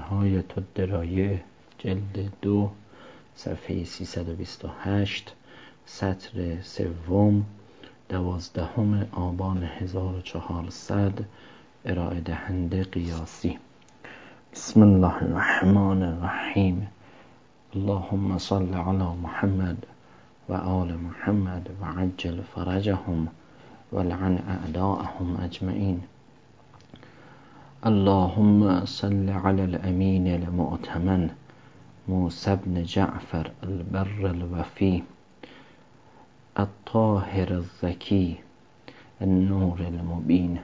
نهایت الدرایه جلد 2 صفحه 328 سطر سوم 12 آبان 1400 ارائه دهنده قیاسی. بسم الله الرحمن الرحیم. اللهم صل علی محمد و آل محمد و عجل فرجهم ولعن اعداءهم اجمعین. اللهم صل على الامین المؤتمن موسی بن جعفر البر الوفی الطاهر الزکی النور المبین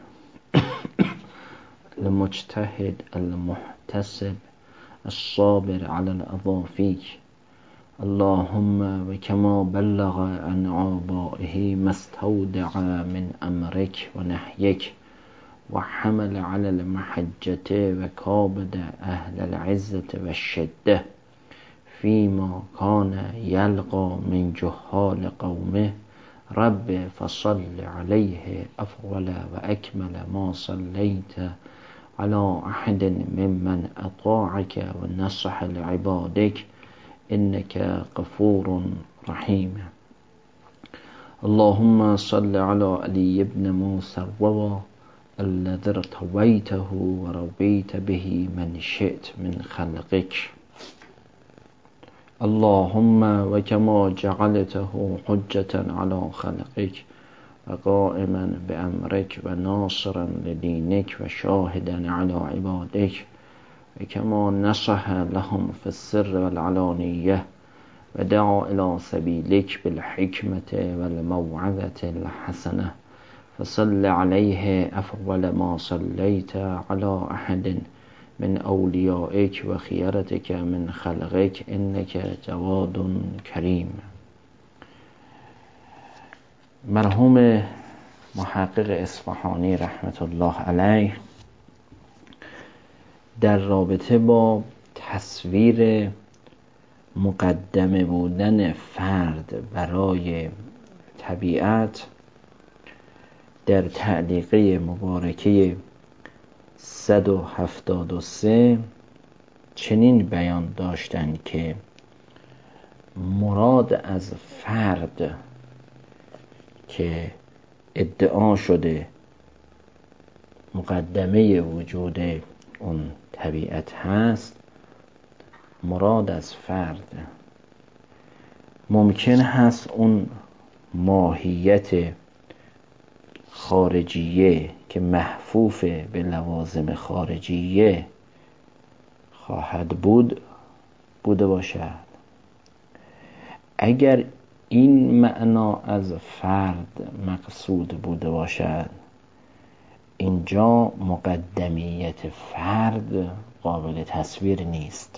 المجتهد المحتسب الصابر على الأضافي. اللهم وكما بلغ عن آبائه ما استودع من أمرك ونهيك وحمل على المحجة وكابد أهل العزة والشدة فيما كان يلقى من جهال قومه. رب فصل عليه أفضل وأكمل ما صليت على أحد ممن أطاعك ونصح لعبادك إنك غفور رحيم. اللهم صل على علي بن موسى الرضا الذي ارتويته ورضيت به من شئت من خلقك. اللهم وكما جعلته حجة على خلقك وقائما بأمرك وناصرا لدينك وشاهدا على عبادك وكما نصح لهم في السر والعلانية ودعا إلى سبيلك بالحكمة والموعظة الحسنة فصل عليه أفضل ما صليت على أحد من أوليائك وخيرتك من خلقك إنك جواد كريم. مرحوم محقق اصفهانی رحمت الله علیه در رابطه با تصویر مقدمه بودن فرد برای طبیعت در تعلیقه مبارکه 173 چنین بیان داشتند که مراد از فرد که ادعا شده مقدمه وجود اون طبیعت هست، مراد از فرد ممکن هست اون ماهیت خارجیه که محفوف به لوازم خارجیه خواهد بوده باشد. اگر این معنا از فرد مقصود بوده باشد، اینجا مقدمیت فرد قابل تصویر نیست،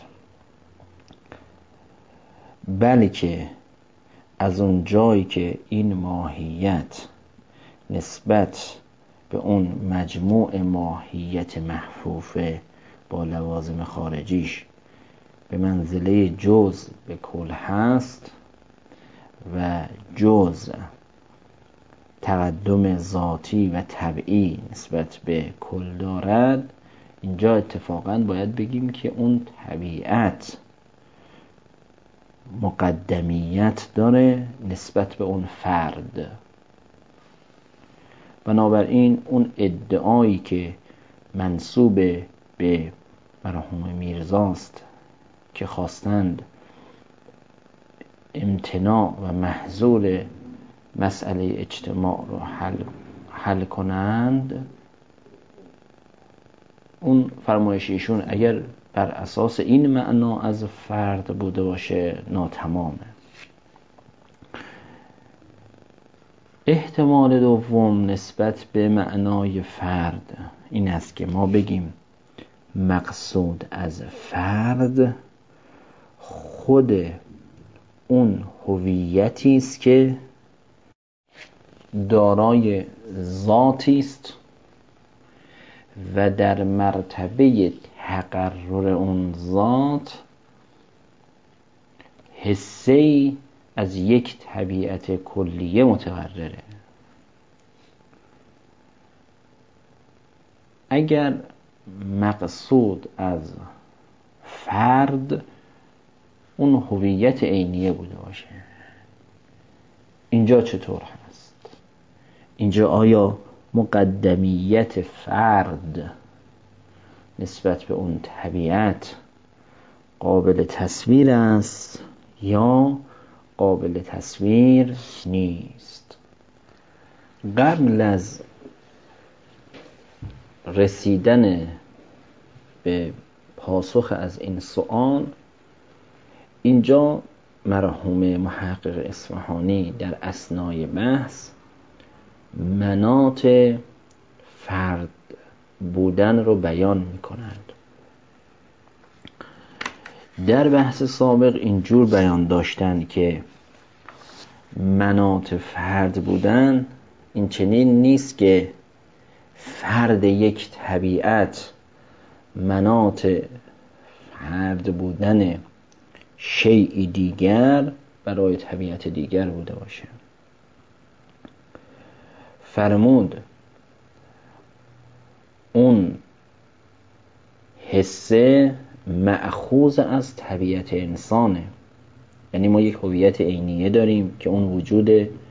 بلکه از اون جایی که این ماهیت نسبت به اون مجموع ماهیت محفوفه با لوازم خارجیش به منزله جزء به کل هست و جزء تقدم ذاتی و طبعی نسبت به کل دارد، اینجا اتفاقا باید بگیم که اون طبیعت مقدمیت داره نسبت به اون فرد. بنابراین اون ادعایی که منسوب به مرحوم میرزاست که خواستند امتناع و محظور مسئله اجتماع رو حل کنند، اون فرمایش ایشون اگر بر اساس این معنا از فرد بوده باشه ناتمامه. احتمال دوم نسبت به معنای فرد این است که ما بگیم مقصود از فرد خود اون هویتی است که دارای ذاتی است و در مرتبه تقرر اون ذات حصه‌ای از یک طبیعت کلیه متقرره. اگر مقصود از فرد اون هویت عینیه بوده باشه. اینجا چطور هست؟ اینجا آیا مقدمیت فرد نسبت به اون طبیعت قابل تصویر است یا قابل تصویر نیست؟ قبل از رسیدن به پاسخ از این سوال، اینجا مرحوم محقق اصفهانی در اثنای بحث مناط فرد بودن رو بیان می کنند. در بحث سابق اینجور بیان داشتند که مناط فرد بودن این چنین نیست که فرد یک طبیعت مناط فرد بودن شیئی دیگر برای طبیعت دیگر بوده باشه. فرمود اون حسه مأخوذ از طبیعت انسانه. یعنی ما یک هویت عینیه داریم که اون وجود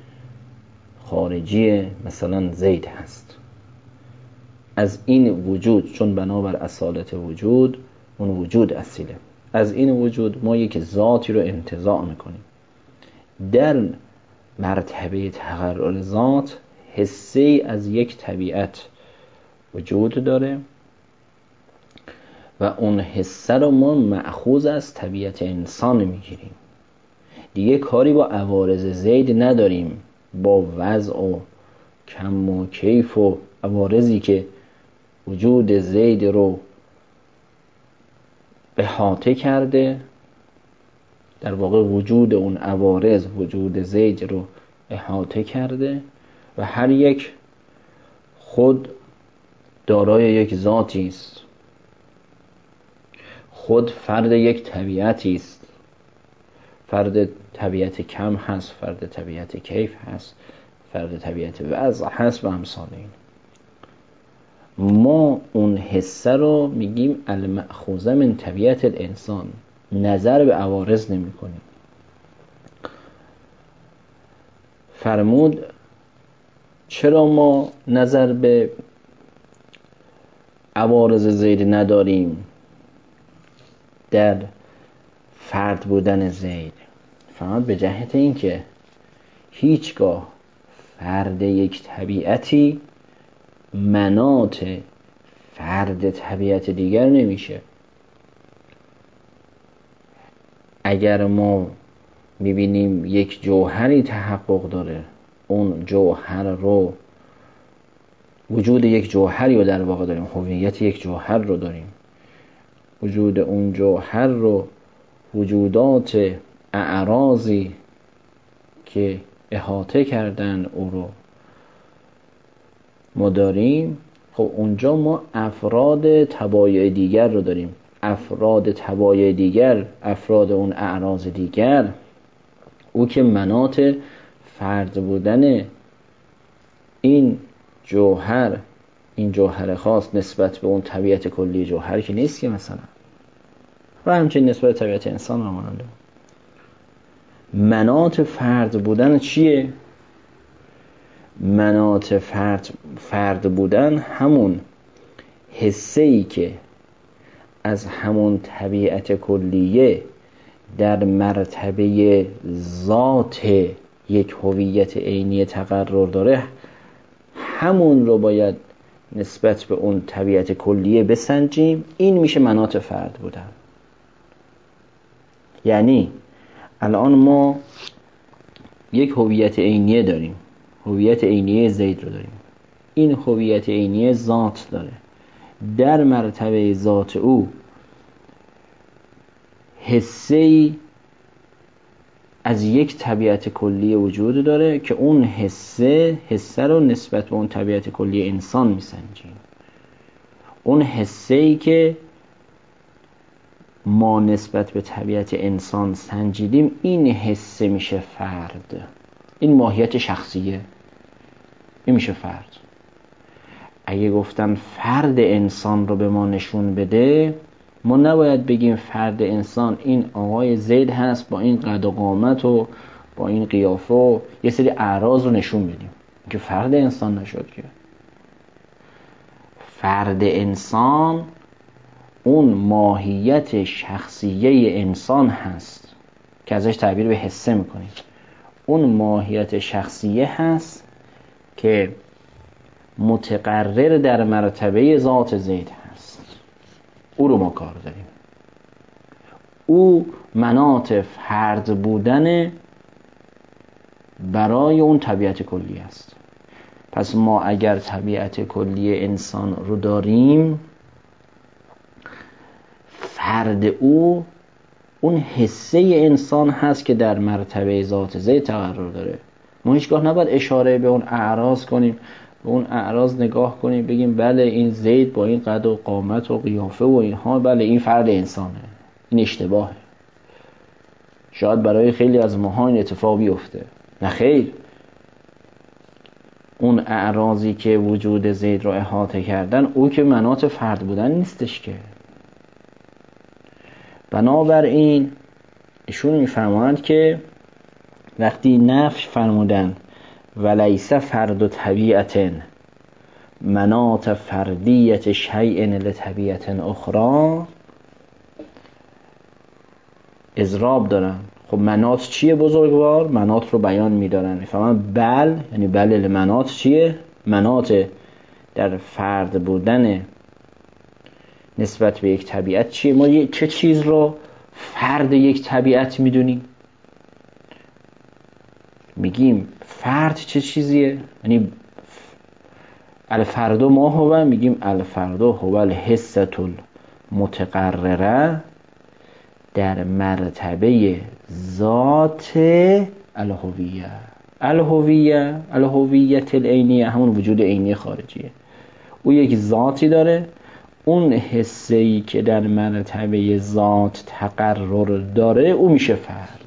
خارجی مثلا زید هست. از این وجود، چون بنابر اصالت وجود اون وجود اصیله، از این وجود ما یک ذاتی رو انتزاع میکنیم. در مرتبه تقرر ذات حسی از یک طبیعت وجود داره و اون حسه رو ما مأخوذ از طبیعت انسان میگیریم. دیگه کاری با عوارض زید نداریم، با وضع و کم و کیف و عوارضی که وجود زید رو احاطه کرده. در واقع وجود اون عوارض وجود زید رو احاطه کرده و هر یک خود دارای یک ذاتی است، خود فرد یک طبیعتی است. فرد طبیعت کم هست، فرد طبیعت کیف هست، فرد طبیعت وضع هست و امثال این. ما اون حسه رو میگیم المأخوذه من طبیعت الانسان، نظر به عوارض نمی کنیم. فرمود چرا ما نظر به عوارض زید نداریم در فرد بودن زید؟ فقط به جهت این که هیچگاه فرد یک طبیعتی مناط فرد طبیعت دیگر نمیشه. اگر ما میبینیم یک جوهری تحقق داره، اون جوهر رو وجود یک جوهری رو در واقع داریم، هویت یک جوهر رو داریم، وجود اون جوهر رو وجودات اعراضی که احاطه کردن او رو ما داریم. خب اونجا ما افراد تبایع دیگر رو داریم، افراد تبایع دیگر، افراد اون اعراض دیگر، او که مناط فرد بودن این جوهر، این جوهر خاص نسبت به اون طبیعت کلی جوهر که نیست که مثلا، و همچنین نسبت به طبیعت انسان رو ماننده. مناط فرد بودن چیه؟ مناط فرد بودن همون حسه‌ای که از همون طبیعت کلیه در مرتبه ذات یک هویت عینی تقرر داره، همون رو باید نسبت به اون طبیعت کلیه بسنجیم. این میشه مناط فرد بودن. یعنی الان ما یک هویت عینیه داریم، هویت عینیه زید رو داریم. این هویت عینیه ذات داره، در مرتبه ذات او حسه‌ای از یک طبیعت کلی وجود داره که اون حسه رو نسبت به اون طبیعت کلی انسان میسنجیم. اون حسه‌ای که ما نسبت به طبیعت انسان سنجیدیم، این حسه میشه فرد. این ماهیت شخصیه، این میشه فرد. اگه گفتم فرد انسان رو به ما نشون بده، ما نباید بگیم فرد انسان این آقای زید هست با این قد و قامت و با این قیافه و یه سری اعراض رو نشون بدیم که فرد انسان نشد. که فرد انسان اون ماهیت شخصیه انسان هست که ازش تعبیر به حسه میکنیم. اون ماهیت شخصیه هست که متقرر در مرتبه ذات زید هست. او رو ما کار داریم. او مناط فرد بودن برای اون طبیعت کلی است. پس ما اگر طبیعت کلی انسان رو داریم، فرد او اون حسه انسان هست که در مرتبه ذات زید تقرر داره. ما هیچگاه نباید اشاره به اون اعراض کنیم، به اون اعراض نگاه کنیم بگیم بله این زید با این قد و قامت و قیافه و اینها بله این فرد انسانه. این اشتباهه. شاید برای خیلی از ماها این اتفاق بیفته. نه خیر، اون اعراضی که وجود زید را احاطه کردن او که مناط فرد بودن نیستش که. بنابراین ایشون میفرمایند که وقتی نفی فرمودن ولیس فرد طبیعت مناط فردیت شیء لطبیعت اخرى، اضراب دارن. خب مناط چیه بزرگوار؟ مناط رو بیان میدارن. میفهمن بل یعنی بله مناط چیه؟ مناط در فرد بودن نسبت به یک طبیعت چیه؟ ما چه چیز رو فرد یک طبیعت میدونیم؟ میگیم فرد چه چیزیه؟ یعنی الفرد ما هو، میگیم الفرد هو الحسة المتقرره در مرتبه ذات الهویه. الهویت العینیه همون وجود عینی خارجیه. او یک ذاتی داره، اون حسه‌ای که در مرتبه ذات تقرر داره او میشه فرد.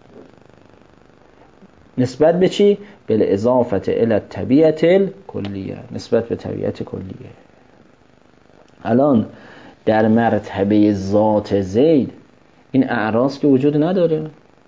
نسبت به چی؟ بالاضافه الی الطبیعه الکلیه، نسبت به طبیعت کلیه. الان در مرتبه ذات زید این اعراض که وجود نداره،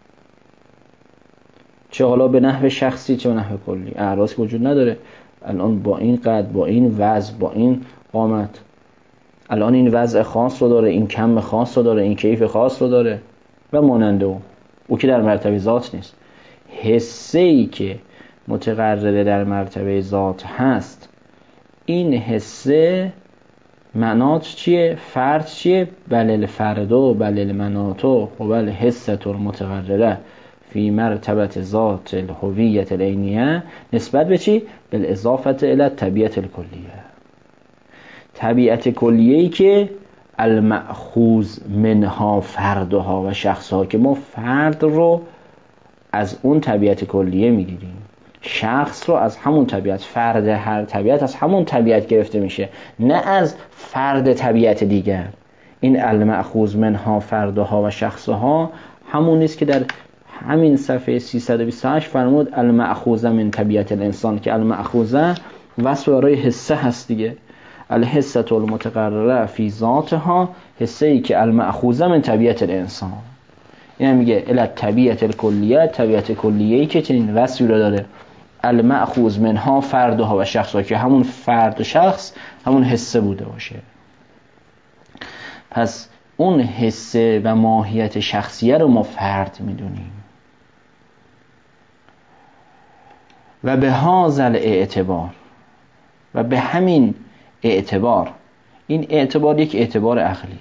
چه حالا به نحو شخصی چه به نحو کلی، اعراض که وجود نداره. الان با این قد، با این وزن، با این قامت، الان این وضع خاص رو داره، این کم خاص رو داره، این کیف خاص رو داره و مانند او که در مرتبه ذات نیست. حسه‌ای که متقرره در مرتبه ذات هست، این حسه مناط چیه؟ فرد چیه؟ بل الفردو بل المناطو و بل حسة المتقرره فی مرتبه ذات الهویت العینیه نسبت به چی؟ بالاضافه الی الطبیعه الکلیه. طبیعت کلیه‌ای که المأخوذ منها فردها و شخصها، که ما فرد رو از اون طبیعت کلیه میگیریم، شخص رو از همون طبیعت، فرد هر طبیعت از همون طبیعت گرفته میشه، نه از فرد طبیعت دیگر. این المأخوذ منها فردها و شخصها همون نیست که در همین صفحه 328 فرمود المأخوذ من طبیعت الانسان، که المأخوذ وصف برای حسه هست دیگه. الحسة المتقرره فی ذاتها، حسه‌ای که المأخوذ من طبیعت الانسان. این میگه الی طبیعت الکلیه، طبیعت کلیه‌ای که چنین وصفی رو داره. المأخوذ منها فردها و شخصها، که همون فرد و شخص همون حسه بوده باشه. پس اون حسه و ماهیت شخصیه رو ما فرد میدونیم. و به هذا اعتبار، و به همین اعتبار، این اعتبار یک اعتبار عقلیه،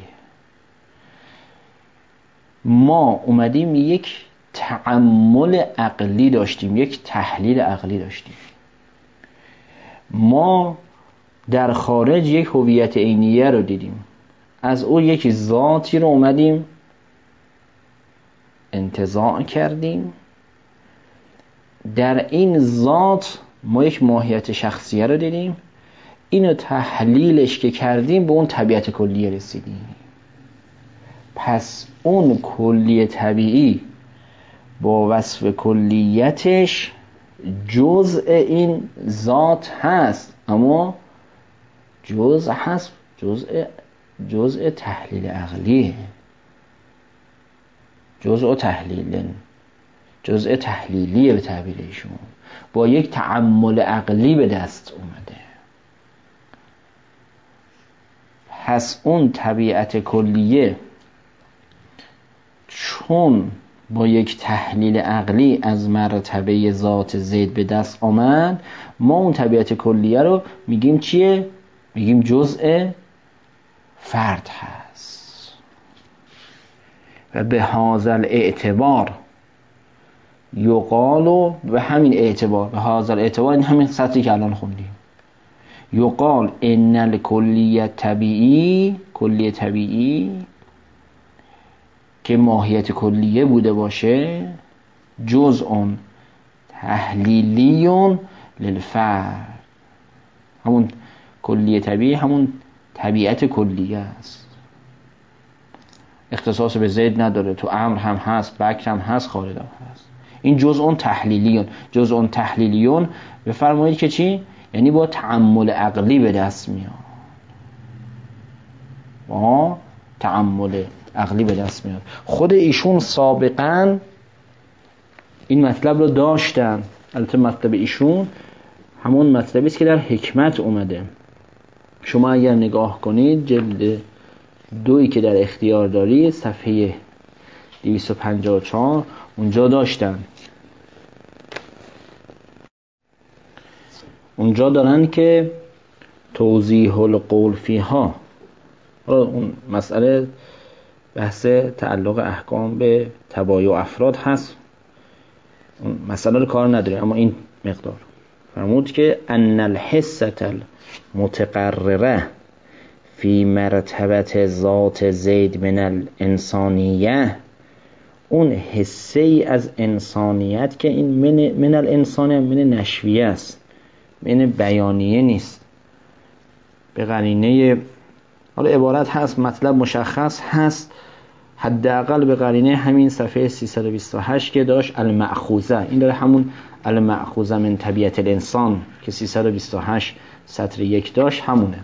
ما اومدیم یک تأمل عقلی داشتیم، یک تحلیل عقلی داشتیم. ما در خارج یک هویت عینیه رو دیدیم، از او یک ذاتی رو اومدیم انتزاع کردیم، در این ذات ما یک ماهیت شخصیه رو دیدیم، اینو تحلیلش که کردیم به اون طبیعت کلیه رسیدیم. پس اون کلی طبیعی با وصف کلیتش جزء این ذات هست، اما جزء هست، جزء جزء تحلیل عقلیه، جزء تحلیلیه به تعبیر ایشون، با یک تأمل عقلی به دست اومده. پس اون طبیعت کلیه چون با یک تحلیل عقلی از مرتبه ذات زید به دست آمد، ما اون طبیعت کلیه رو میگیم چیه؟ میگیم جزء فرد هست. و به هذا اعتبار یقال، به همین اعتبار، به هذا اعتبار، این همین سطری که الان خوندیم، یقال ان الکلیه طبیعی، کلیه طبیعی که ماهیت کلیه بوده باشه، جزء تحلیلی للفرد، همون کلیه طبیعی همون طبیعت کلیه است، اختصاص به زید نداره، تو امر هم هست، بکر هم هست، خالد هم هست. این جزء تحلیلیون بفرمایید که چی؟ یعنی با تأمل عقلی به دست میاد، با تأمل عقلی به دست میاد. خود ایشون سابقا این مطلب رو داشتن، البته مطلب ایشون همون مطلبی است که در حکمت اومده. شما اگر نگاه کنید جلد 2 که در اختیار داری، صفحه 254، اونجا داشتن، اونجا دارن که توضیح القول فیها، اون مسئله بحث تعلق احکام به تبایع افراد هست، اون مسئله رو کار نداره، اما این مقدار فرمود که ان الحسة المتقرره فی مرتبت ذات زید من الانسانیه، اون حسه ای از انسانیت که این من الانسانیه من نشویه است، من بیانیه نیست، به قرینه، حالا عبارت هست، مطلب مشخص هست، حداقل به قرینه همین صفحه 328 که داشت المأخوذه، این داره همون المأخوذه من طبیعت الانسان که 328 سطر 1 داشت، همونه.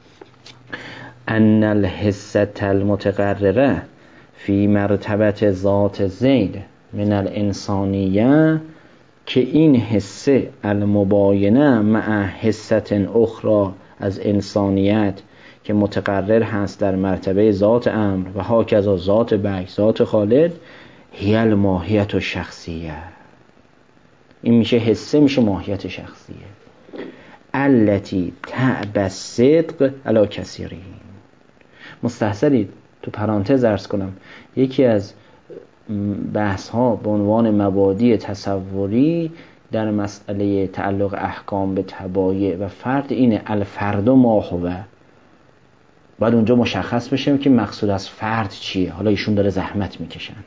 ان الحسة المتقرره فی مرتبت ذات زید من الانسانیه، که این حسه المباینه مع حسة اخرى از انسانیت که متقرر هست در مرتبه ذات امر و هاکذا ذات بک، ذات خالد، هی الماهیت الشخصیه، این میشه حسه، میشه ماهیت شخصیه، التی تعب الصدق علی کثیرین. مستحضرید تو پرانتز عرض کنم، یکی از بحث ها به عنوان مبادی تصوری در مسئله تعلق احکام به تبایع و فرد اینه، الفرد و ما هو، بعد اونجا مشخص بشه که مقصود از فرد چیه. حالا ایشون داره زحمت میکشند.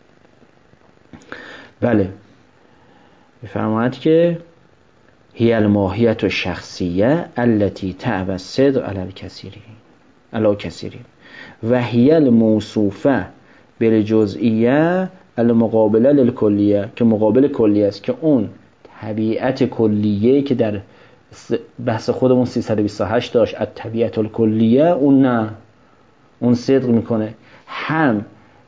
بله، میفرماید که هی الماهیت الشخصیه التی تعب الصدق علی کثیرین و هی الموصوفه بالجزئیه المقابله للکلیه، که مقابل کلیه است، که اون طبیعت کلیه که در بحث خودمون 328 داشت، از طبیعت الکلیه، اون نه، اون صدق میکنه، هم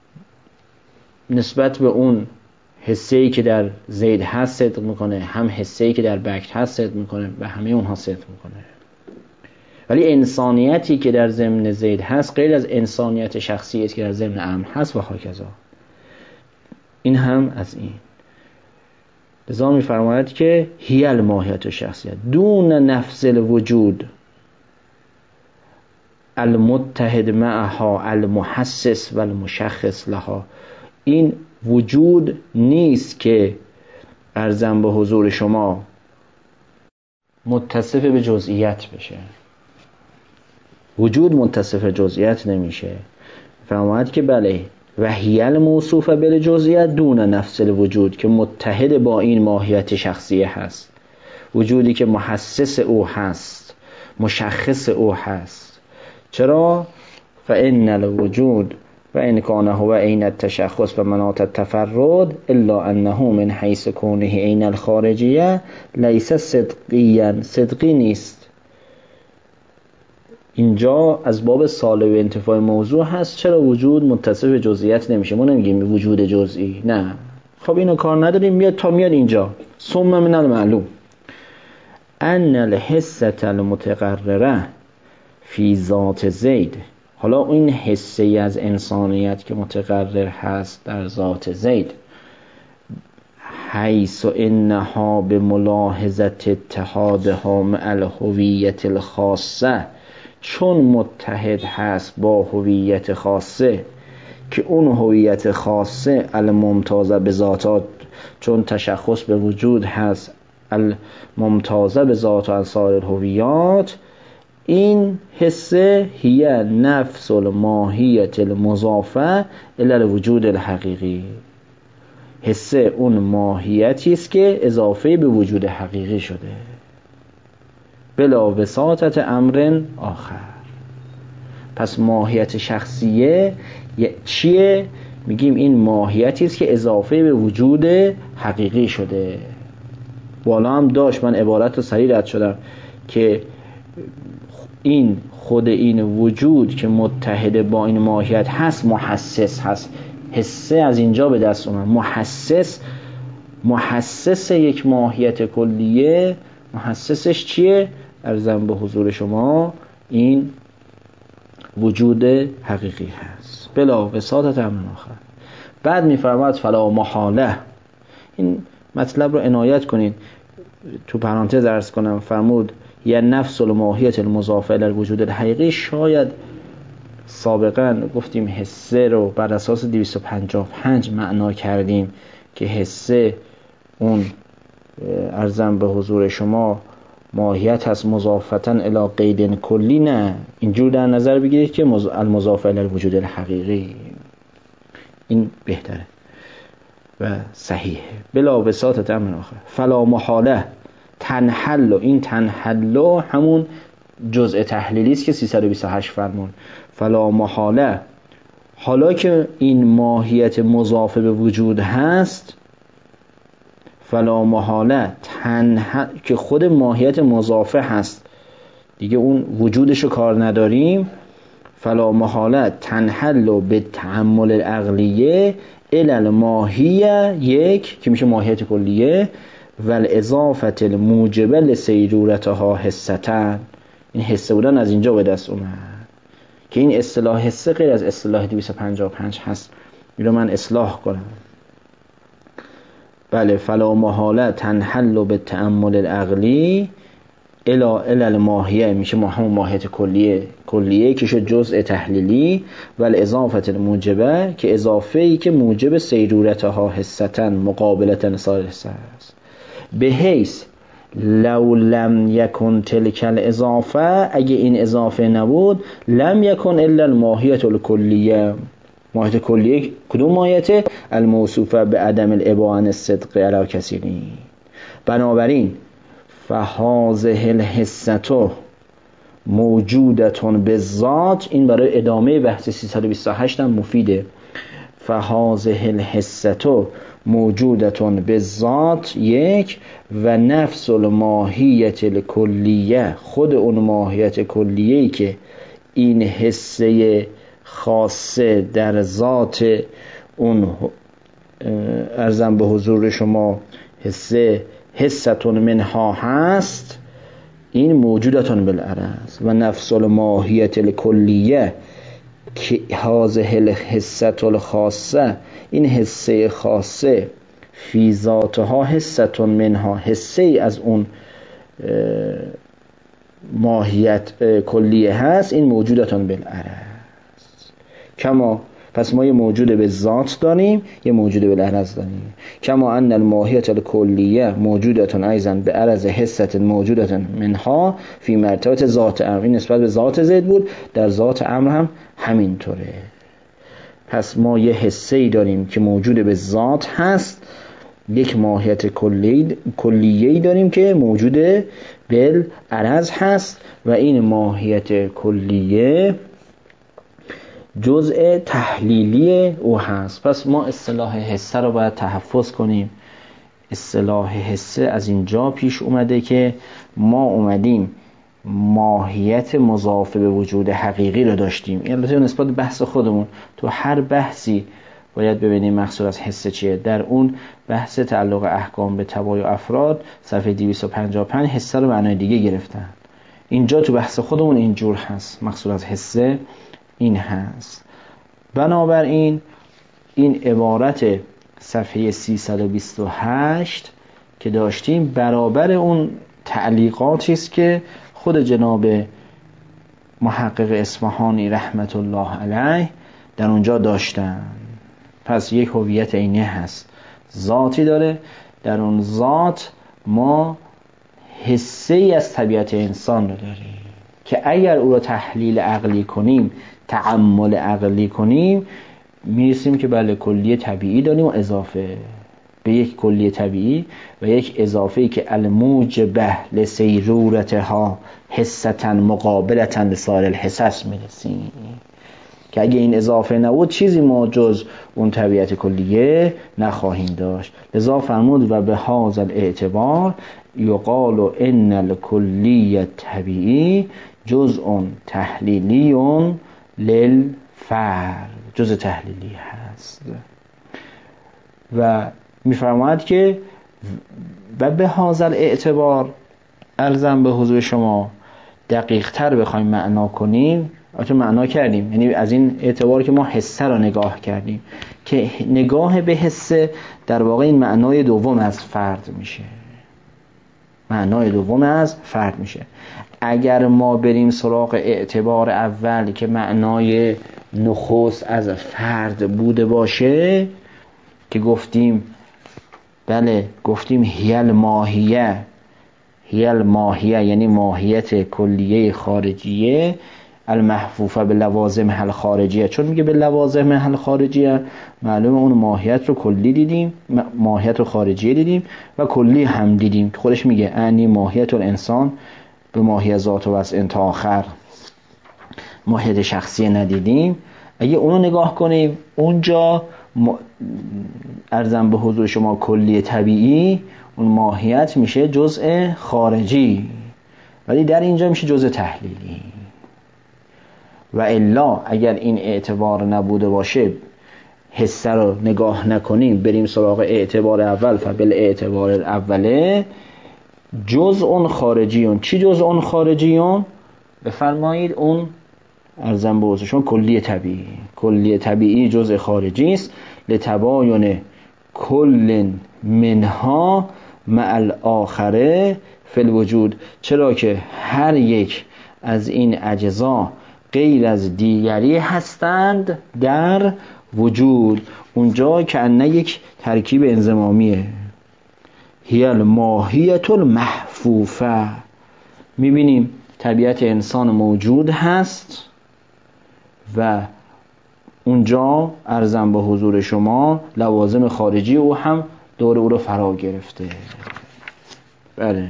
نسبت به اون حسه‌ای که در زید هست صدق میکنه، هم حسه‌ای که در بکر هست صدق میکنه، و همه اونها صدق میکنه. ولی انسانیتی که در ضمن زید هست غیر از انسانیت شخصی است که در ضمن امر هست و هاکذا. این هم از این. لذا می‌فرماید که هی الماهیت الشخصیه دون نفس الوجود المتحد معها المحسس و المشخص لها، این وجود نیست که ارزم به حضور شما متصف به جزئیات بشه، وجود متصف جزئیات نمیشه. فرماید که بله، و هی الموصوف بالجزئیات دون نفس الوجود، که متحد با این ماهیت شخصیه هست، وجودی که محسس او هست، مشخص او هست. چرا؟ فإن الوجود و ان کان هو عین التشخص و مناط التفرد الا انه من حیث کونه عین الخارجیه لیس صدقیا، صدقی نیست، اینجا از باب سالب انتفاع موضوع هست. چرا وجود متصف به جزئیات نمیشه؟ ما نمیگیم وجود جزئی، نه. خب اینو کار نداریم، میاد اینجا ثم من المعلوم ان الحسة المتقرره فی ذات زید. حالا این حسه از انسانیت که متقرر هست در ذات زید، حیث انها به ملاحظت اتحادها مع الهویت الخاصه، چون متحد هست با هویت خاصه که اون هویت خاصه الممتازه به ذاتات، چون تشخص به وجود هست الممتازه به ذات و سایر الهویات، این حسه هی نفس الماهیت المضافه الی الوجود الحقیقی. حسه اون ماهیتی است که اضافه به وجود حقیقی شده، بلا وساطت امر آخر. پس ماهیت شخصیه چیه؟ میگیم این ماهیتی است که اضافه به وجود حقیقی شده. بالا هم داشت، من عبارت رو سریع رد شدم که این خود این وجود که متحد با این ماهیت هست محسس هست. حسه از اینجا به دست اومد. محسس یک ماهیت کلیه، محسسش چیه؟ عرضم به حضور شما این وجود حقیقی هست بلا وساطت امر آخر. بعد میفرماد فلا محاله. این مطلب رو عنایت کنید، تو پرانتز عرض کنم. فرمود یا نفس الماهیت المضافه الی الوجود الحقیقی. شاید سابقا گفتیم حسه رو بر اساس 255 معنا کردیم که حسه اون عرضم به حضور شما ماهیت هست مضافتن الی قید کلی. نه، اینجور در نظر بگیرید که المضاف الی الوجود الحقیقی. این بهتره و صحیحه. بلا وساطت امر آخر. فلا محاله تنحل. این تنحل همون جزء تحلیلی است که 328 فرمون. فلا محاله، حالا که این ماهیت مضاف به وجود هست، فلا محاله که خود ماهیت مضافه هست دیگه، اون وجودشو کار نداریم. فلا محاله تنحل به تعمل العقلیه الی الماهیه یک که میشه ماهیت کلیه و الاضافه الموجبه لسیرورتها حستن. این حسه بودن از اینجا به دست اومد که این اصطلاح حسه غیر از اصطلاح 255 هست. اینو من اصلاح کنم. بله، فلا محاله تنحل به تعمل العقلی الی الماهیه میشه همون ماهیت کلیه که شد جزء تحلیلی و الاضافه الموجبه که اضافه‌ای که موجب سیرورتها حستن مقابلتن سایر حسه است. به حیث لو لم یکن تلک الاضافه، اگه این اضافه نبود، لم یکن الا الماهیت الکلیه. ماهیت کلیه کدوم ماهیت؟ الموصوفه به عدم الاباء عن الصدق علی کثیرین. بنابراین فهذه الحسه موجودتون بالذات. این برای ادامه بحث 328 هم مفیده. فهذه الحسه موجودتون بالذات یک و نفس الماهیت الکلیه، خود اون ماهیت کلیه‌ای که این حسه خاصه در ذات اون ارزم به حضور شما حستون منها هست، این موجودتون بالعرض و نفس الماهیت الکلیه که هذه الحسه الخاصه، این حسه خاصه فی ذاتها حستون منها، حسه از اون ماهیت کلیه هست، این موجودتون بالعرض. کما پس ما یه موجود به ذات داریم، یه موجود به عرض داریم. کما ان الماهیت الکلیه موجودتون ایضا به عرض حست موجودتون منها فی مرتبه ذات امر. این نسبت به ذات زید بود، در ذات امر هم همینطوره. پس ما یه حسه‌ای داریم که موجود به ذات هست، یک ماهیت کلیه‌ای داریم که موجود به عرض هست و این ماهیت کلیه جزء تحلیلی او هست. پس ما اصطلاح حسه رو باید تحفظ کنیم. اصطلاح حسه از اینجا پیش اومده که ما اومدیم ماهیت مضاف به وجود حقیقی رو داشتیم. این البته نسبت بحث خودمون، تو هر بحثی باید ببینیم مقصود از حس چیه. در اون بحث تعلق احکام به طبایع و افراد صفحه 255 حس رو معنای دیگه گرفتن. اینجا تو بحث خودمون اینجور هست، مقصود از حس این هست. بنابراین این عبارت صفحه 328 که داشتیم برابر اون تعلیقاتی است که خود جناب محقق اصفهانی رحمت الله علیه در اونجا داشتن. پس یک هویت عینی هست، ذاتی داره. در اون ذات ما حسه ای از طبیعت انسان رو داریم که اگر او رو تحلیل عقلی کنیم، تعامل عقلی کنیم، میرسیم که بله کلیه طبیعی داریم و اضافه به یک کلیه طبیعی و یک اضافه‌ای که الموجبه لسیرورتها حسة مقابلة لسائر الحسس میرسیم که اگه این اضافه نبود چیزی ما جز اون طبیعت کلیه نخواهیم داشت. لذا فرمود و به هذا الاعتبار یقال ان الکلیه طبیعی جزء تحلیلی للفرد، جزء تحلیلی هست. و میفرماید که و به هذا الاعتبار، عرضم به حضور شما دقیق تر بخوایم معنا کنیم، البته معنا کردیم، یعنی از این اعتبار که ما حسه را نگاه کردیم که نگاه به حسه در واقع این معنای دوم از فرد میشه، معنای دوم از فرد میشه. اگر ما بریم سراغ اعتبار اول که معنای نخست از فرد بوده باشه که گفتیم بله گفتیم هیل ماهیه یعنی ماهیت کلیه خارجیه المحفوفه به لوازم حل خارجیه، چون میگه به لوازم حل خارجیه معلومه اون ماهیت رو کلی دیدیم، ماهیت رو خارجیه دیدیم و کلی هم دیدیم که خودش میگه انی ماهیت الانسان به ماهیت ذات و از انت آخر ماهیت شخصی ندیدیم. اگه اونو نگاه کنیم اونجا عرضم به حضور شما کلی طبیعی اون ماهیت میشه جزء خارجی، ولی در اینجا میشه جزء تحلیلی. و الا اگر این اعتبار نبوده باشه، حسه رو نگاه نکنیم، بریم سراغ اعتبار اول، فبال اعتبار اوله جزء خارجیون. چی جزء خارجیون؟ بفرمایید اون ارزم به حضور شما کلیه طبیعی جزء خارجی است لتباین کل منها مع الاخره فی الوجود، چرا که هر یک از این اجزا غیر از دیگری هستند در وجود. اونجا که انه یک ترکیب انضمامیه، هی الماهیت المحفوفه. میبینیم طبیعت انسان موجود هست و اونجا ارزم به حضور شما لوازم خارجی او هم دور او رو فرا گرفته. بله.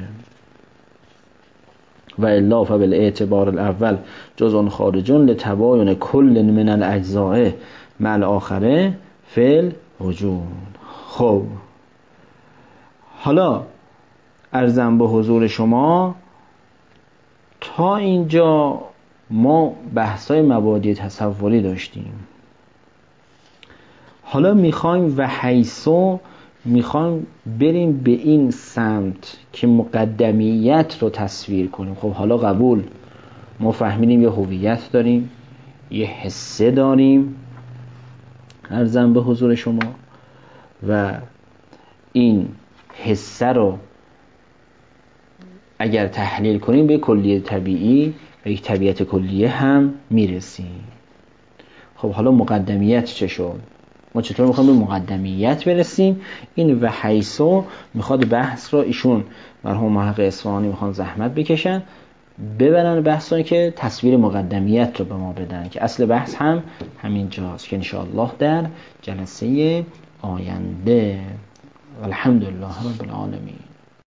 و الا فبالاعتبار الاول جزء خارجون لتباین کل من الاجزاء مع الاخره فی الوجود. خب حالا ارزم به حضور شما تا اینجا ما بحثای مبادی تصوری داشتیم. حالا میخوایم و حیثو میخوایم بریم به این سمت که مقدمیت رو تصویر کنیم. خب حالا قبول، ما فهمیدیم یه هویت داریم، یه حسه داریم عرضم به حضور شما و این حسه رو اگر تحلیل کنیم به کلیه طبیعی و یک طبیعت کلیه هم میرسیم. خب حالا مقدمیت چه شد؟ ما چطور میخوایم به مقدمیت برسیم؟ این و حیثو میخواد بحث رو ایشون مرحوم محقق اصفهانی میخوان زحمت بکشن ببرن بحثانی که تصویر مقدمیت رو به ما بدن که اصل بحث هم همین جاست که انشاءالله در جلسه آینده. الحمدلله رب العالمین.